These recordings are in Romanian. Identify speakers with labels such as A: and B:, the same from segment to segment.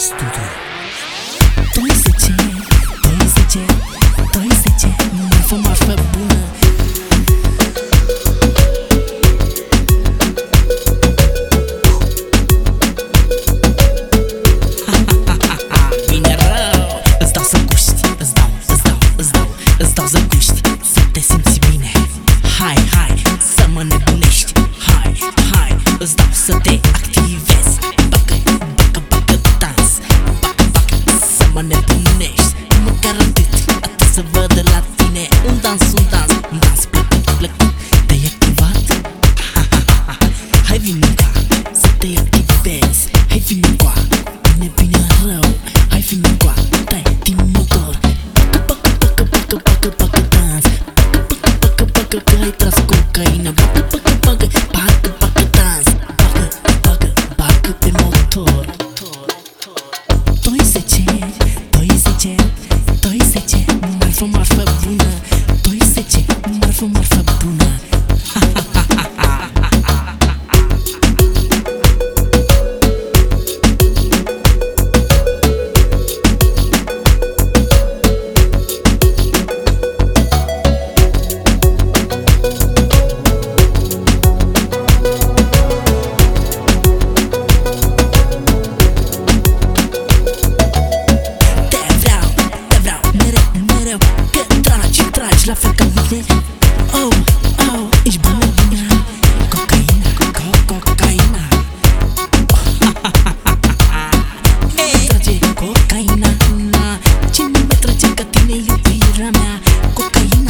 A: Studio. 12, 12, 12, marfă bună. Bine rău, îți dau să guști, îți dau să guști, să te simți bine. Hai, să mă nebunești. Hai, îți dau să te activezi. Bagă dans, să mă nebunești. Măcar atât să văd de la tine. Un dans plăcut, te-ai activat? Hai vino ca să te activezi. Hai vino ca, bine rău. Hai vino ca, dai din motor. Bagă dans. Bagă că ai tras cocaină. Bagă dans. Bagă pe motor. 12, 12, 12, marfă bună. 12, marfă bună. La fel ca mine. Oh, ești bună. Cocaina. Trage cocaina. Cine mă trage ca tine, iubirea mea? Cocaina.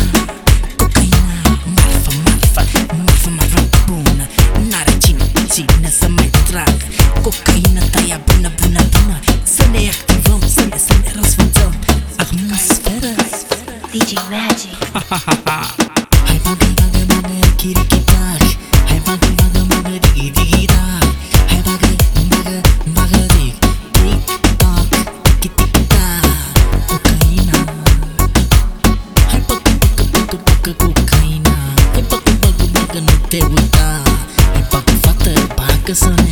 A: Marfă bună. N-are cine să mai tragă. Cocaina ta e bună. Să ne activăm, să ne răsfățăm atmosfera.
B: DJ Magic.
A: Hai bagă chirichitari. Hai bagă digi-digi-dar. Hai bagă tic-tac, tiki-tiki-tac. Cocaina. Hai bagă cocaina. Hai bagă, nu te uita. Hai bagă fată, bagă să